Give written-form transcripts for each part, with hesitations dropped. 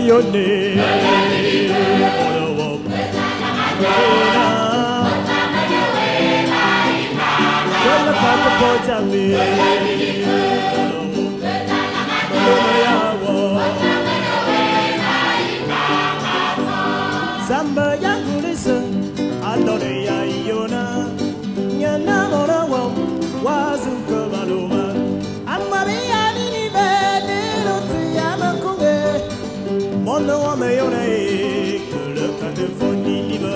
your name. Samba yangulisa alore ya yona nyana mona wa wazuka baloma amari yani ni bene lotia makunge mono wa meyona e le kande foni liba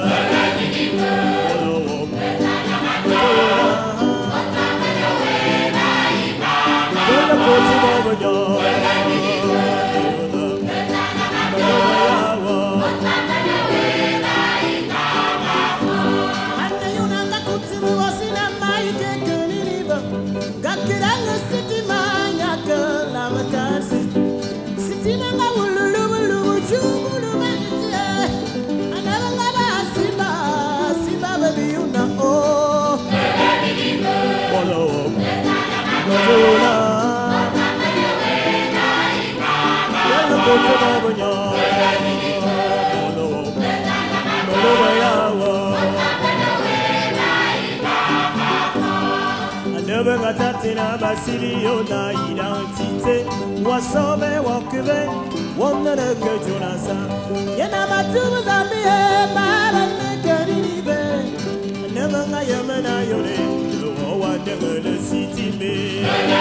Tatina Basilio na identité wasome wakube wonana ke jonasa yana matu zambi e mara nekeribe nemanga yamana yore lo wa de city me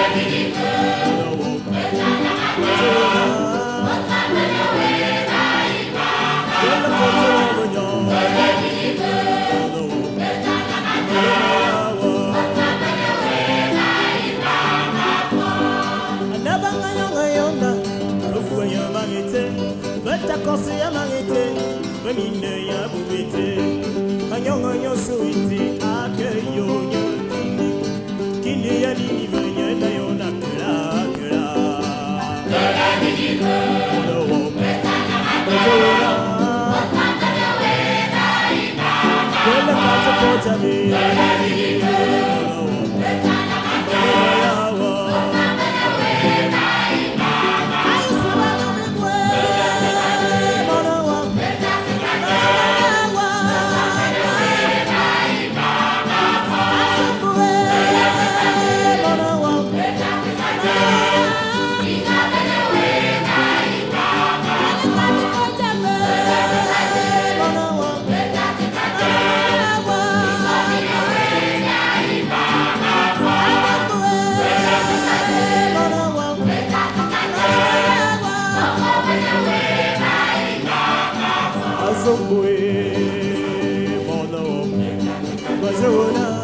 Kosi ya mangete, benine ya bubete, kanyongo yo suiti ake yo nyoni, kindi ya nini venye na yo na kera kera. Kera nini ko, kono wo betana makona, wakanda we na ina. Kela kacha kocha me, kera nini ko, kono wo betana makona. Mon homme,